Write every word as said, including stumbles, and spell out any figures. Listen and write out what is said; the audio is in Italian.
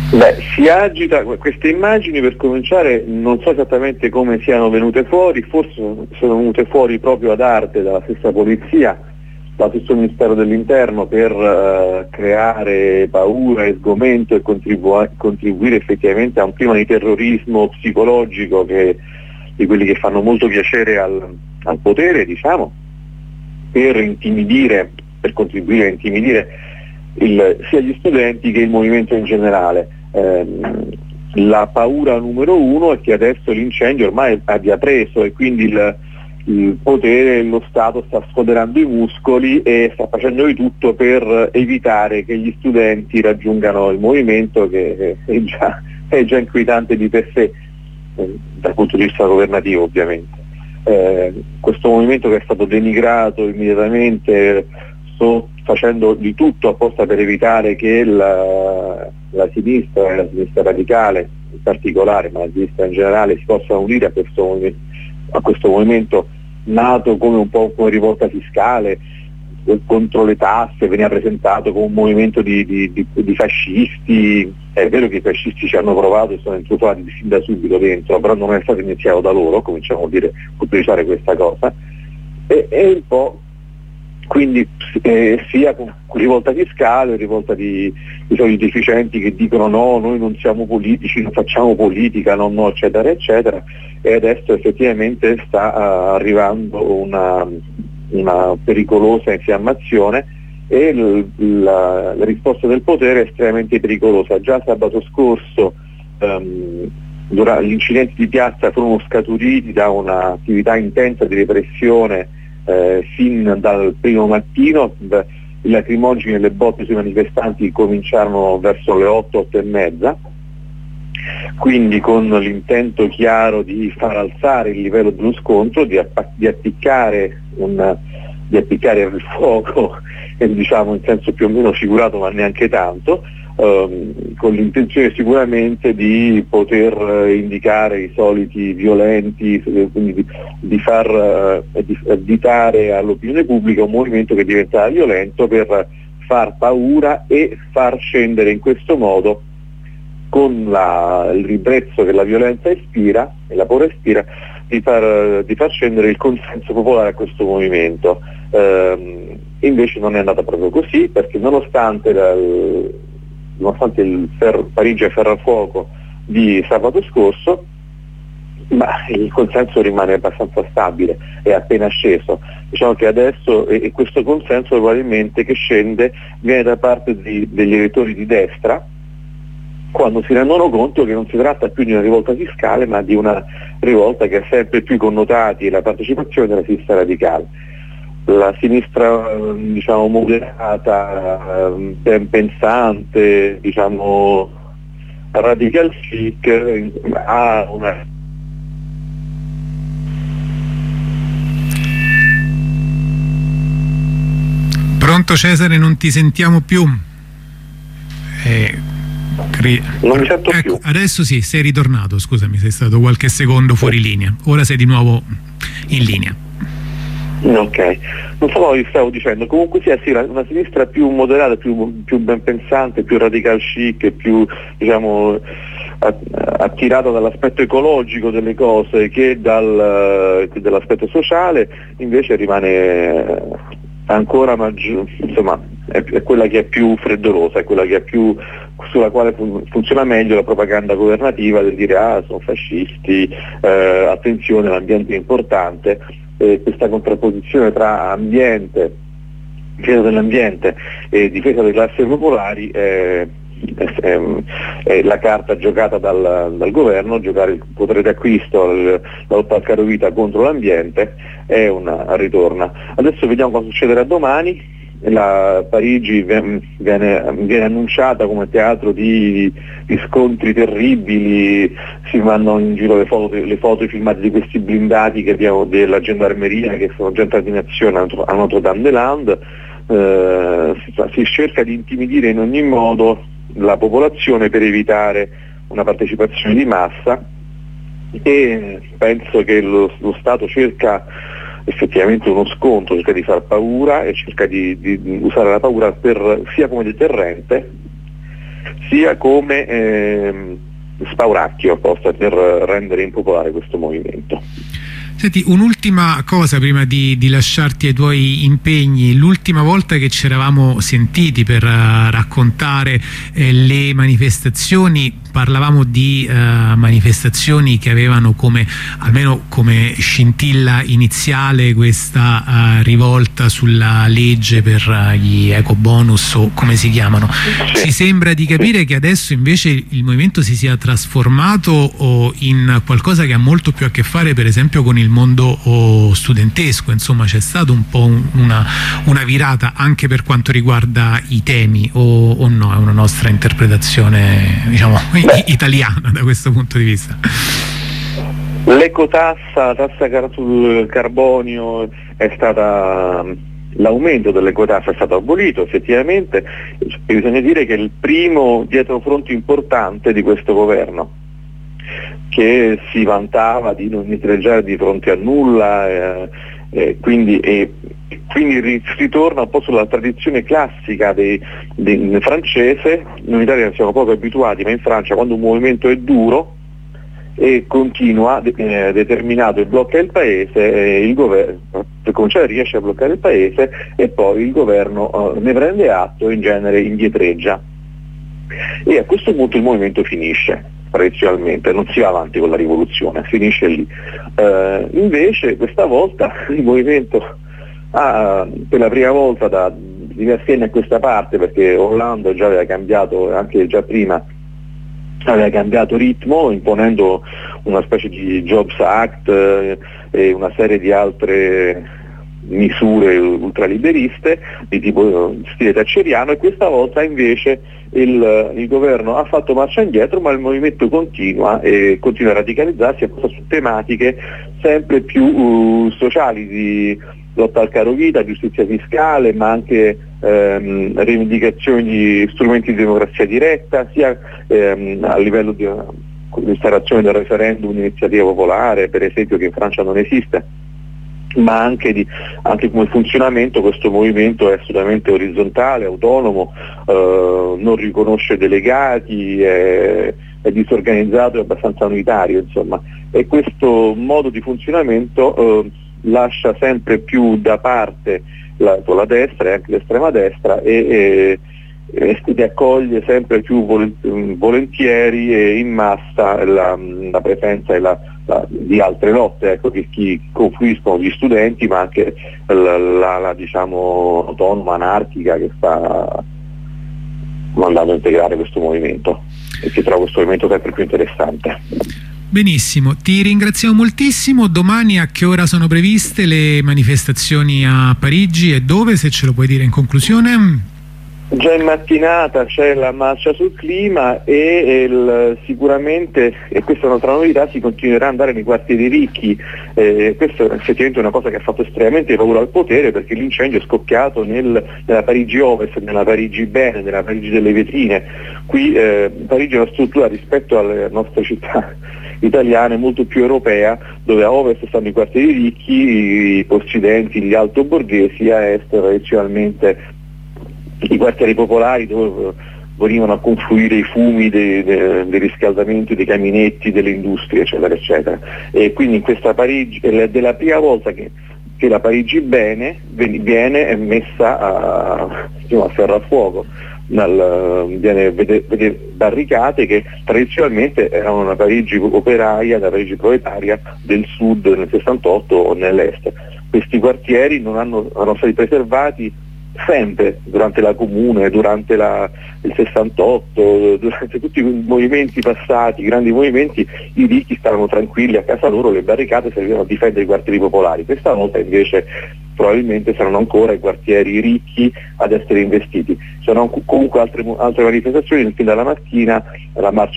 Beh, si agita, queste immagini per cominciare non so esattamente come siano venute fuori, forse sono venute fuori proprio ad arte dalla stessa polizia, dal stesso Ministero dell'Interno per uh, creare paura e sgomento e contribu- contribuire effettivamente a un clima di terrorismo psicologico che, di quelli che fanno molto piacere al, al potere, diciamo, per intimidire, per contribuire a intimidire il, sia gli studenti che il movimento in generale. Eh, la paura numero uno è che adesso l'incendio ormai abbia preso e quindi il, il potere, lo Stato sta sfoderando i muscoli e sta facendo di tutto per evitare che gli studenti raggiungano il movimento, che è già, è già inquietante di per sé eh, dal punto di vista governativo, ovviamente. Eh, questo movimento che è stato denigrato immediatamente, sto facendo di tutto apposta per evitare che la, la sinistra e la sinistra radicale in particolare, ma la sinistra in generale, si possano unire a questo movimento, a questo movimento nato come un po' come rivolta fiscale contro le tasse, veniva presentato come un movimento di, di, di, di fascisti. È vero che i fascisti ci hanno provato e sono entrati sin da subito dentro, però non è stato iniziato da loro, cominciamo a dire, utilizzare questa cosa, e, e un po' quindi eh, sia con rivolta fiscale, rivolta di, di soliti deficienti che dicono no, noi non siamo politici, non facciamo politica, no, no, eccetera, eccetera, e adesso effettivamente sta uh, arrivando una, una pericolosa infiammazione e l, la, la risposta del potere è estremamente pericolosa. Già sabato scorso um, durante, gli incidenti di piazza furono scaturiti da un'attività intensa di repressione Eh, fin dal primo mattino. I lacrimogeni e le botte sui manifestanti cominciarono verso le otto, otto e mezza, quindi con l'intento chiaro di far alzare il livello dello scontro, di, app- di appiccare un, di appiccare il fuoco, eh, diciamo in senso più o meno figurato, ma neanche tanto, ehm, con l'intenzione sicuramente di poter eh, indicare i soliti violenti, eh, quindi di, di far eh, di additare all'opinione pubblica un movimento che diventerà violento per far paura e far scendere in questo modo, con la, il ribrezzo che la violenza ispira e la paura ispira, di far, di far scendere il consenso popolare a questo movimento. Ehm, invece non è andata proprio così, perché nonostante, dal, nonostante il ferro, Parigi a ferro a fuoco di sabato scorso, ma il consenso rimane abbastanza stabile, è appena sceso. Diciamo che adesso, e, e questo consenso probabilmente che scende viene da parte di, degli elettori di destra, quando si rendono conto che non si tratta più di una rivolta fiscale, ma di una rivolta che ha sempre più connotati la partecipazione della sinistra radicale. La sinistra, diciamo, moderata, ben pensante, diciamo radical chic, ha una... Pronto Cesare, non ti sentiamo più. Eh... Cre- non mi sento ecco, più. Adesso sì, sei ritornato, scusami, sei stato qualche secondo fuori linea, ora sei di nuovo in linea. Ok, non so cosa vi stavo dicendo, comunque sia sì, una sinistra più moderata, più, più ben pensante, più radical chic, più, diciamo, attirata dall'aspetto ecologico delle cose che, dal, che dall'aspetto sociale, invece rimane ancora maggiore, insomma è, è quella che è più freddolosa, è quella che è più, sulla quale fun- funziona meglio la propaganda governativa del dire ah sono fascisti, eh, attenzione l'ambiente è importante, eh, questa contrapposizione tra ambiente, difesa dell'ambiente e difesa delle classi popolari è, è, è, è la carta giocata dal, dal governo, giocare il potere d'acquisto, la lotta al caro vita contro l'ambiente è una ritorna. Adesso vediamo cosa succederà domani. La Parigi viene, viene annunciata come teatro di, di scontri terribili, si mandano in giro le foto, le foto filmate di questi blindati che abbiamo della gendarmeria che sono già entrati in azione a Notre-Dame-des-Landes, eh, si, si cerca di intimidire in ogni modo la popolazione per evitare una partecipazione di massa, e penso che lo, lo Stato cerca effettivamente uno scontro, cerca di far paura e cerca di, di usare la paura per, sia come deterrente sia come ehm, spauracchio apposta per rendere impopolare questo movimento. Senti, un'ultima cosa prima di, di lasciarti ai tuoi impegni. L'ultima volta che ci eravamo sentiti per uh, raccontare eh, le manifestazioni, parlavamo di uh, manifestazioni che avevano come, almeno come scintilla iniziale, questa uh, rivolta sulla legge per uh, gli ecobonus, o come si chiamano. Si sembra di capire che adesso invece il movimento si sia trasformato o in qualcosa che ha molto più a che fare per esempio con il il mondo studentesco, insomma c'è stata un po' una, una virata anche per quanto riguarda i temi, o, o no? È una nostra interpretazione, diciamo, italiana da questo punto di vista. L'ecotassa, la tassa sul carbonio è stata, l'aumento dell'ecotassa è stato abolito effettivamente, e bisogna dire che è il primo dietrofront importante di questo governo, che si vantava di non indietreggiare di fronte a nulla, eh, eh, quindi, e, quindi ritorna un po' sulla tradizione classica dei, dei, francese. Noi in Italia siamo poco abituati, ma in Francia quando un movimento è duro e continua, eh, determinato e blocca il paese, eh, il governo per cominciare riesce a bloccare il paese e poi il governo eh, ne prende atto e in genere indietreggia. E a questo punto il movimento finisce. Tradizionalmente non si va avanti con la rivoluzione, finisce lì. Eh, invece questa volta il movimento ha, per la prima volta da diversi anni a questa parte, perché Hollande già aveva cambiato, anche già prima aveva cambiato ritmo, imponendo una specie di Jobs Act eh, e una serie di altre misure ultraliberiste di tipo stile thatcheriano, e questa volta invece il, il governo ha fatto marcia indietro, ma il movimento continua e continua a radicalizzarsi su tematiche sempre più uh, sociali, di lotta al caro vita, giustizia fiscale, ma anche ehm, rivendicazioni di strumenti di democrazia diretta, sia ehm, a livello di instaurazione del referendum di iniziativa popolare, per esempio, che in Francia non esiste, ma anche, di, anche come funzionamento. Questo movimento è assolutamente orizzontale, autonomo, eh, non riconosce delegati, è, è disorganizzato e abbastanza unitario, insomma. E questo modo di funzionamento eh, lascia sempre più da parte la, la destra e anche l'estrema destra e, e, e accoglie sempre più volentieri e in massa la, la presenza e la di altre lotte, ecco, che chi confluiscono gli studenti, ma anche la, la, la diciamo autonoma, anarchica, che sta andando a integrare questo movimento e che trova questo movimento sempre più interessante. Benissimo, ti ringraziamo moltissimo. Domani a che ora sono previste le manifestazioni a Parigi e dove, se ce lo puoi dire in conclusione? Già in mattinata c'è la marcia sul clima e il, sicuramente, e questa è un'altra novità, si continuerà ad andare nei quartieri ricchi. Eh, questo è effettivamente una cosa che ha fatto estremamente paura al potere, perché l'incendio è scoppiato nel, nella Parigi Ovest, nella Parigi Bene, nella Parigi delle vetrine. Qui eh, Parigi è una struttura rispetto alle nostre città italiane molto più europea, dove a ovest stanno i quartieri ricchi, i possidenti, gli altoborghesi, a est tradizionalmente i quartieri popolari, dove venivano a confluire i fumi dei, dei, dei riscaldamenti, dei caminetti, delle industrie, eccetera, eccetera. E quindi in questa Parigi è della prima volta che, che la Parigi Bene viene messa a, diciamo, a ferro a fuoco. Dal, viene, vede, vede barricate che tradizionalmente erano una Parigi operaia, una Parigi proletaria del sud nel sessantotto o nell'est. Questi quartieri non hanno, hanno stati preservati sempre durante la Comune, durante la, il sessantotto, durante tutti i movimenti passati, i grandi movimenti, i ricchi stavano tranquilli a casa loro, le barricate servivano a difendere i quartieri popolari. Questa volta invece probabilmente saranno ancora i quartieri ricchi ad essere investiti. Ci sono comunque altre, altre manifestazioni, fin dalla mattina la marcia